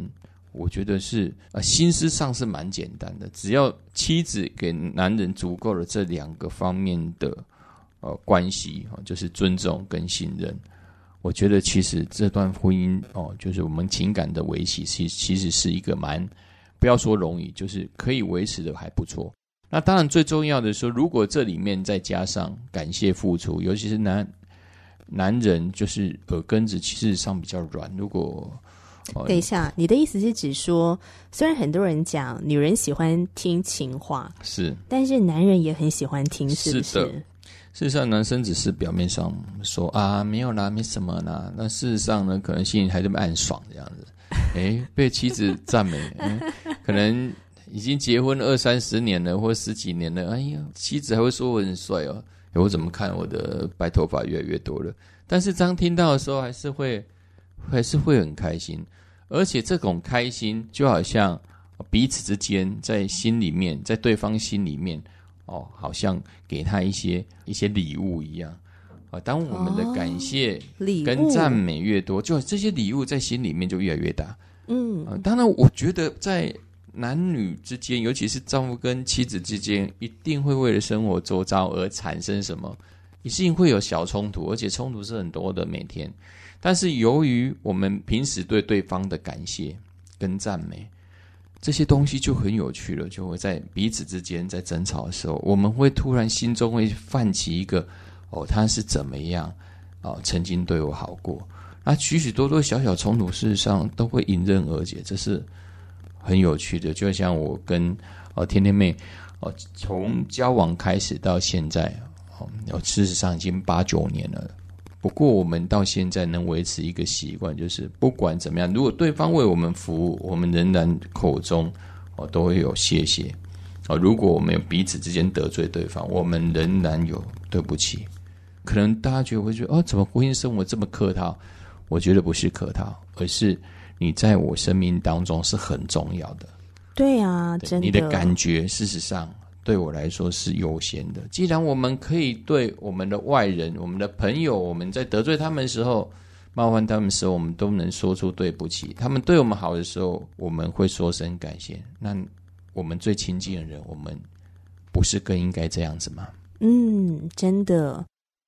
我觉得是心思上是蛮简单的，只要妻子给男人足够的这2个方面的关系，就是尊重跟信任，我觉得其实这段婚姻就是我们情感的维系，其实是一个蛮不要说容易，就是可以维持的还不错。那当然最重要的说，如果这里面再加上感谢付出，尤其是男人就是耳根子事实上比较软，如果等一下，你的意思是指说，虽然很多人讲女人喜欢听情话， 是， 但是男人也很喜欢听，是不是？ 是的。事实上，男生只是表面上说啊没有啦，没什么啦，那事实上呢，可能心里还这么暗爽这样子。被妻子赞美，可能已经结婚20-30年了，或10几年了，哎呀，妻子还会说我很帅哦。我怎么看我的白头发越来越多了？但是当听到的时候，还是会很开心。而且这种开心就好像彼此之间在心里面，在对方心里面好像给他一些礼物一样。当我们的感谢跟赞美越多，就这些礼物在心里面就越来越大。当然我觉得在男女之间，尤其是丈夫跟妻子之间，一定会为了生活周遭而产生什么，一定会有小冲突，而且冲突是很多的每天。但是由于我们平时对对方的感谢跟赞美，这些东西就很有趣了，就会在彼此之间在争吵的时候，我们会突然心中会泛起一个他是怎么样曾经对我好过。那许许多多小小冲突事实上都会迎刃而解，这是很有趣的。就像我跟甜甜妹从交往开始到现在事实上已经8-9年了。不过我们到现在能维持一个习惯，就是不管怎么样，如果对方为我们服务，我们仍然口中都会有谢谢。如果我们有彼此之间得罪对方，我们仍然有对不起。可能大家会觉得怎么婚姻生活这么客套？我觉得不是客套，而是你在我生命当中是很重要的。 对啊，真的， 你的感觉事实上对我来说是优先的。既然我们可以对我们的外人、我们的朋友，我们在得罪他们的时候、冒犯他们的时候，我们都能说出对不起。他们对我们好的时候，我们会说声感谢。那我们最亲近的人，我们不是更应该这样子吗？ 真的。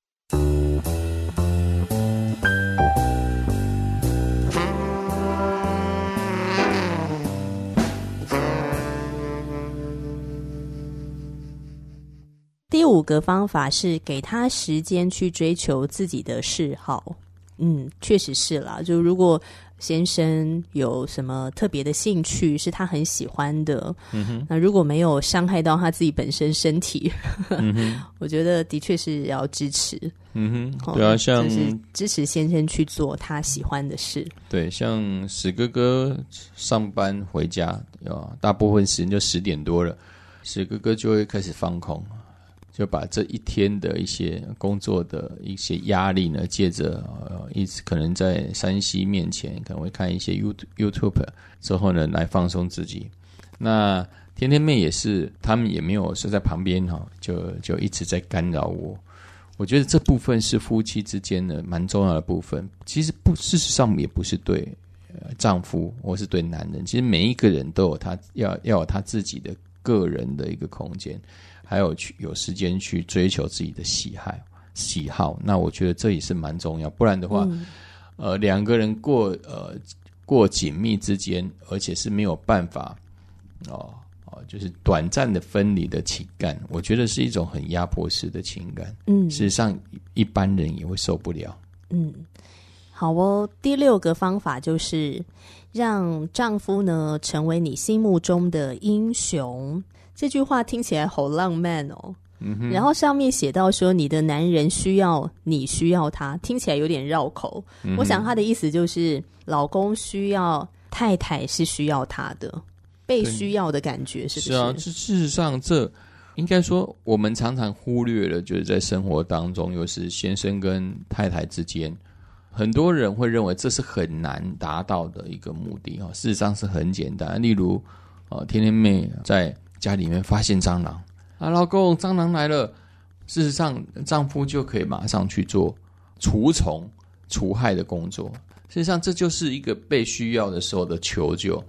第5个方法是给他时间去追求自己的嗜好。确实是啦，就如果先生有什么特别的兴趣是他很喜欢的，那如果没有伤害到他自己本身身体，我觉得的确是要支持。 对啊，像就是支持先生去做他喜欢的事。对， 像史哥哥上班回家大部分时间就10点多了，史哥哥就会开始放空，就把这一天的一些工作的一些压力呢，借着一直可能在3C 面前可能会看一些 YouTube 之后呢，来放松自己。那甜甜妹也是，他们也没有是在旁边就一直在干扰我。我觉得这部分是夫妻之间的蛮重要的部分。其实事实上也不是对丈夫或是对男人，其实每一个人都有他要有他自己的个人的一个空间，还有有时间去追求自己的喜好。那我觉得这也是蛮重要，不然的话两个人过紧密之间，而且是没有办法就是短暂的分离的情感，我觉得是一种很压迫式的情感。事实上一般人也会受不了。 好哦，第6个方法就是让丈夫呢成为你心目中的英雄。这句话听起来好浪漫哦。然后上面写到说你的男人需要你需要他，听起来有点绕口。我想他的意思就是老公需要太太是需要他的，被需要的感觉，是不是？ 是啊，事实上这应该说我们常常忽略了，就是在生活当中，又是先生跟太太之间，很多人会认为这是很难达到的一个目的。事实上是很简单，例如甜甜妹在家里面发现蟑螂老公蟑螂来了，事实上丈夫就可以马上去做除虫除害的工作。事实上这就是一个被需要的时候的求救。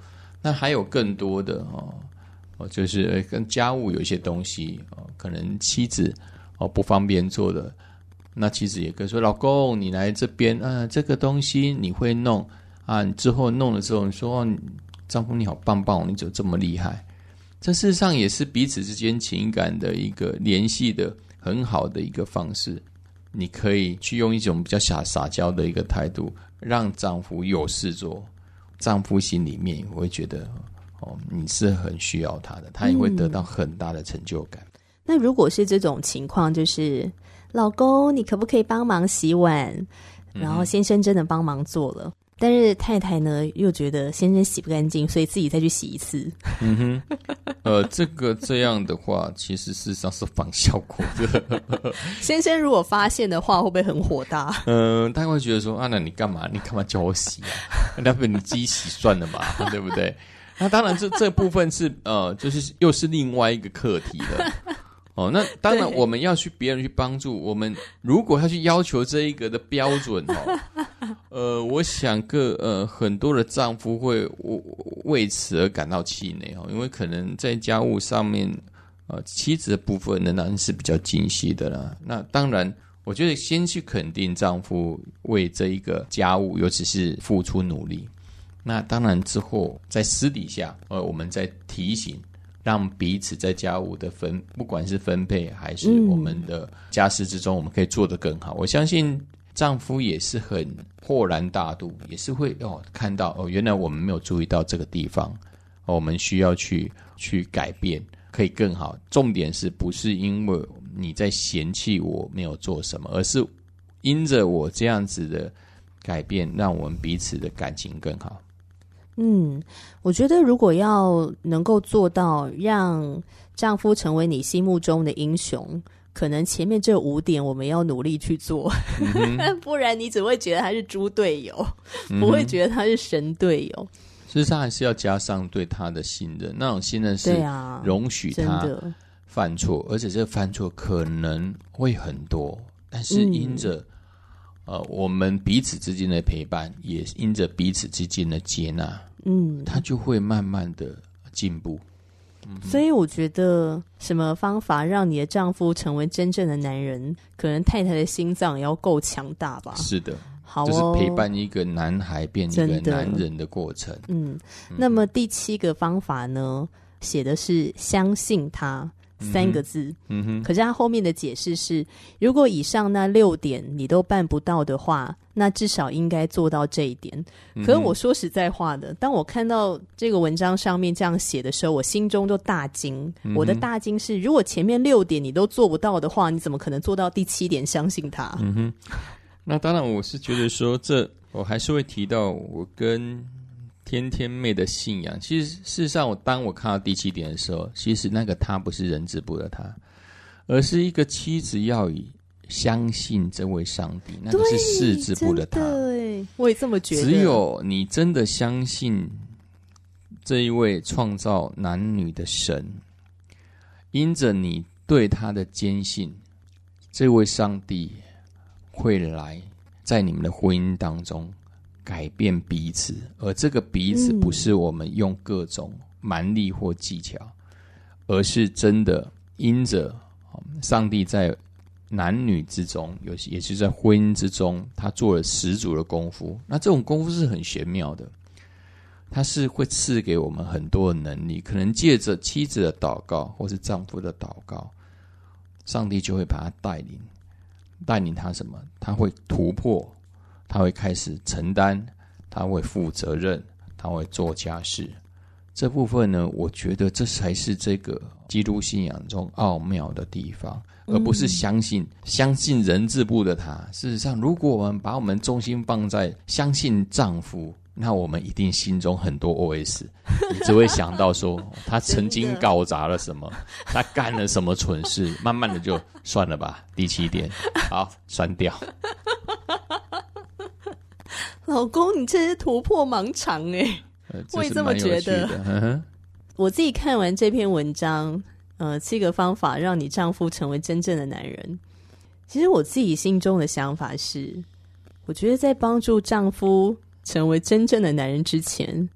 那还有更多的就是跟家务有一些东西可能妻子不方便做的，那妻子也可以说老公你来这边这个东西你会弄啊，你之后弄了之后你说丈夫你好棒棒，你怎么这么厉害，这事实上也是彼此之间情感的一个联系的很好的一个方式。你可以去用一种比较撒娇的一个态度让丈夫有事做，丈夫心里面也会觉得你是很需要他的，他也会得到很大的成就感。 那如果是这种情况，就是老公你可不可以帮忙洗碗，然后先生真的帮忙做了，但是太太呢又觉得先生洗不干净，所以自己再去洗一次。 这样的话其实事实上是反效果的。 先生如果发现的话会不会很火大？ 他会觉得说那你干嘛叫我洗那不你自己洗算了嘛对不对？那当然这部分是就是又是另外一个课题了。那当然我们要去别人去帮助我们，如果要去要求这一个的标准我想很多的丈夫会为此而感到气馁因为可能在家务上面妻子的部分仍然是比较精细的啦。那当然我觉得先去肯定丈夫为这一个家务尤其是付出努力，那当然之后在私底下我们再提醒，让彼此在家务的不管是分配还是我们的家事之中我们可以做得更好。我相信丈夫也是很豁然大度，也是会看到原来我们没有注意到这个地方我们需要去改变可以更好。重点是不是因为你在嫌弃我没有做什么，而是因着我这样子的改变让我们彼此的感情更好。 我觉得如果要能够做到让丈夫成为你心目中的英雄，可能前面这5点我们要努力去做不然你只会觉得他是猪队友不会觉得他是神队友。 事实上还是要加上对他的信任，那种信任是容许他犯错，而且这个犯错可能会很多，但是因着我们彼此之间的陪伴，也因着彼此之间的接纳他就会慢慢的进步。 所以我觉得什么方法让你的丈夫成为真正的男人，可能太太的心脏也要够强大吧。 是的，好就是陪伴一个男孩变一个男人的过程。 那么第7个方法呢，写的是相信他3个字可是他后面的解释是，如果以上那6点你都办不到的话，那至少应该做到这一点。可是我说实在话的，当我看到这个文章上面这样写的时候，我心中就大惊。我的大惊是，如果前面6点你都做不到的话，你怎么可能做到第7点相信他？ 那当然我是觉得说我还是会提到我跟天天妹的信仰。其实事实上当我看到第7点的时候，其实那个他不是人字部的他，而是一个妻子要以相信这位上帝，那个是士字部的他。 对，我也这么觉得。 只有你真的相信这一位创造男女的神，因着你对他的坚信，这位上帝会来在你们的婚姻当中改变彼此，而这个彼此不是我们用各种蛮力或技巧，而是真的因着上帝在男女之中，也是在婚姻之中，他做了十足的功夫。那这种功夫是很玄妙的，他是会赐给我们很多的能力，可能借着妻子的祷告或是丈夫的祷告，上帝就会把他带领他什么？他会突破，他会开始承担，他会负责任，他会做家事。这部分呢，我觉得这才是这个基督信仰中奥妙的地方，而不是相信人字部的他。事实上，如果我们把我们重心放在相信丈夫，那我们一定心中很多 OS， 你只会想到说他曾经搞砸了什么，他干了什么蠢事，慢慢的就算了吧。第7点，好，删掉。 老公，你这是突破盲肠我也这么觉得。我自己看完这篇文章，7个方法让你丈夫成为真正的男人。其实我自己心中的想法是，我觉得在帮助丈夫成为真正的男人之前，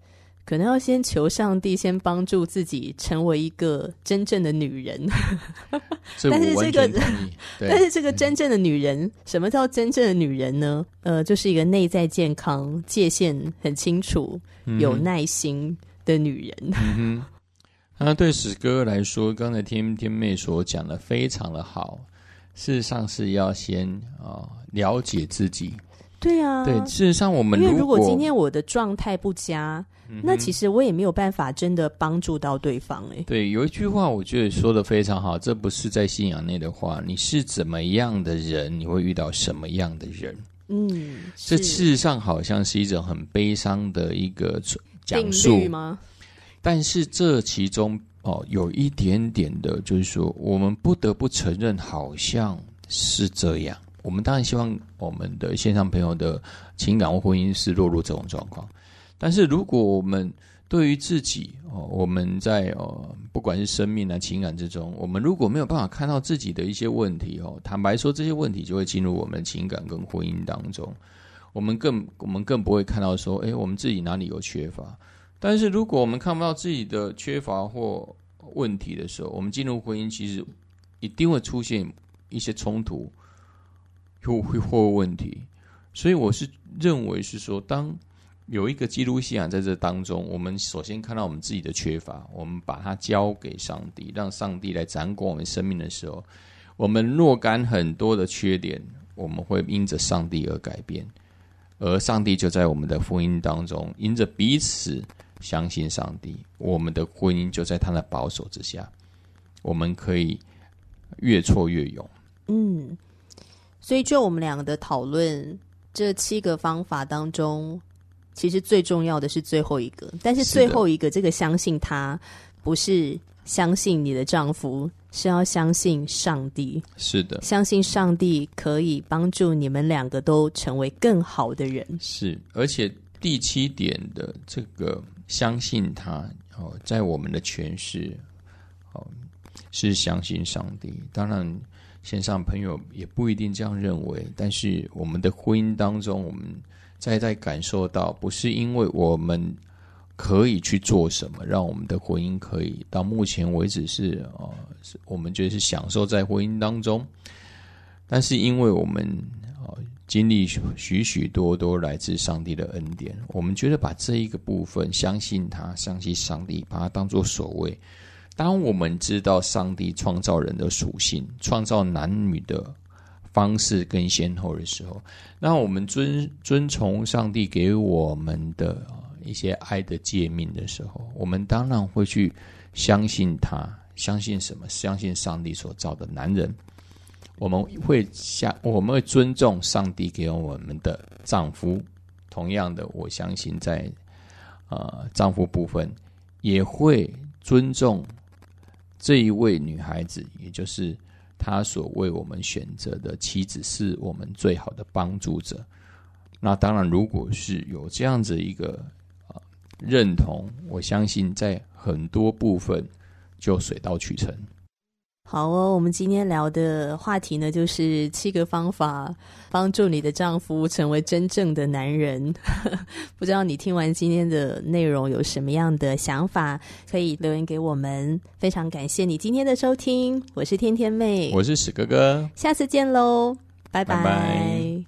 可能要先求上帝先帮助自己成为一个真正的女人。 但是这个但是这个真正的女人，什么叫真正的女人呢？就是一个内在健康、界限很清楚、有耐心的女人。 那对史哥来说，刚才天妹所讲的非常的好，事实上是要先了解自己。 对啊， 对，事实上我们因为如果今天我的状态不佳，那其实我也没有办法真的帮助到对方。 对，有一句话我觉得说的非常好，这不是在信仰内的话，你是怎么样的人，你会遇到什么样的人。这事实上好像是一种很悲伤的一个讲述定律吗？ 但是这其中有一点点的，就是说我们不得不承认，好像是这样。我们当然希望我们的线上朋友的情感或婚姻是落入这种状况，但是如果我们对于自己我们在不管是生命啊情感之中，我们如果没有办法看到自己的一些问题坦白说，这些问题就会进入我们的情感跟婚姻当中，我们更不会看到说我们自己哪里有缺乏。但是如果我们看不到自己的缺乏或问题的时候，我们进入婚姻其实一定会出现一些冲突或问题。所以我是认为是说，当有一个基督信仰在这当中，我们首先看到我们自己的缺乏，我们把它交给上帝，让上帝来掌管我们生命的时候，我们若干很多的缺点，我们会因着上帝而改变，而上帝就在我们的婚姻当中，因着彼此相信上帝，我们的婚姻就在他的保守之下，我们可以越挫越勇。 所以就我们两个的讨论，这7个方法当中，其实最重要的是最后一个。但是最后一个这个相信他，不是相信你的丈夫，是要相信上帝。 是的， 相信上帝可以帮助你们两个都成为更好的人。 是，而且第7点的这个相信他在我们的诠释是相信上帝。当然线上朋友也不一定这样认为，但是我们的婚姻当中，我们在感受到，不是因为我们可以去做什么让我们的婚姻可以到目前为止是我们觉得是享受在婚姻当中，但是因为我们经历许许多多来自上帝的恩典，我们觉得把这一个部分相信他，相信上帝，把它当作首位。当我们知道上帝创造人的属性，创造男女的方式跟先后的时候，那我们遵从上帝给我们的一些爱的诫命的时候，我们当然会去相信他。相信什么？相信上帝所造的男人。我们会尊重上帝给我们的丈夫。同样的，我相信在丈夫部分也会尊重这一位女孩子，也就是她所为我们选择的妻子，是我们最好的帮助者。那当然，如果是有这样子一个认同，我相信在很多部分就水到渠成。 好我们今天聊的话题呢，就是7个方法帮助你的丈夫成为真正的男人。不知道你听完今天的内容有什么样的想法，可以留言给我们。非常感谢你今天的收听，我是天天妹， 我是史哥哥， 下次见咯，拜拜。 拜拜。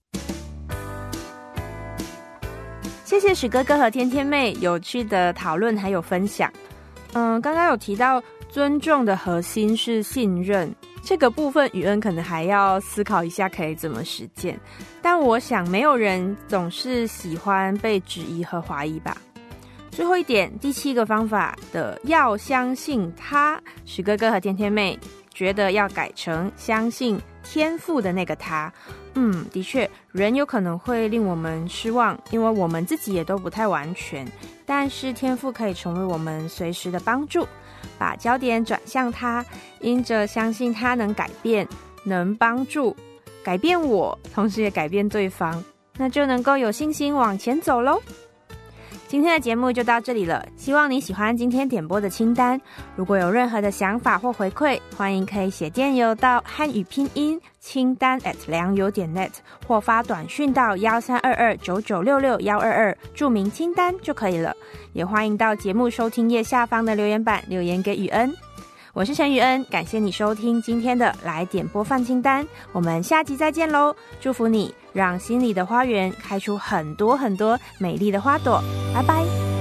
谢谢史哥哥和天天妹有趣的讨论还有分享。刚刚有提到尊重的核心是信任，这个部分宇恩可能还要思考一下可以怎么实践，但我想没有人总是喜欢被质疑和怀疑吧。最后一点，第7个方法的要相信他，史哥哥和天天妹觉得要改成相信天赋的那个他。的确，人有可能会令我们失望，因为我们自己也都不太完全，但是天赋可以成为我们随时的帮助。把焦点转向他，因着相信他能改变，能帮助改变我，同时也改变对方，那就能够有信心往前走咯。 今天的节目就到这里了，希望你喜欢今天点播的清单。如果有任何的想法或回馈，欢迎可以写电邮到汉语拼音清单@良友.net，或发短讯到1322996622，注明清单就可以了。也欢迎到节目收听页下方的留言板留言给雨恩。我是陈雨恩，感谢你收听今天的来点播放清单，我们下集再见喽！祝福你，让心里的花园开出很多很多美丽的花朵，拜拜。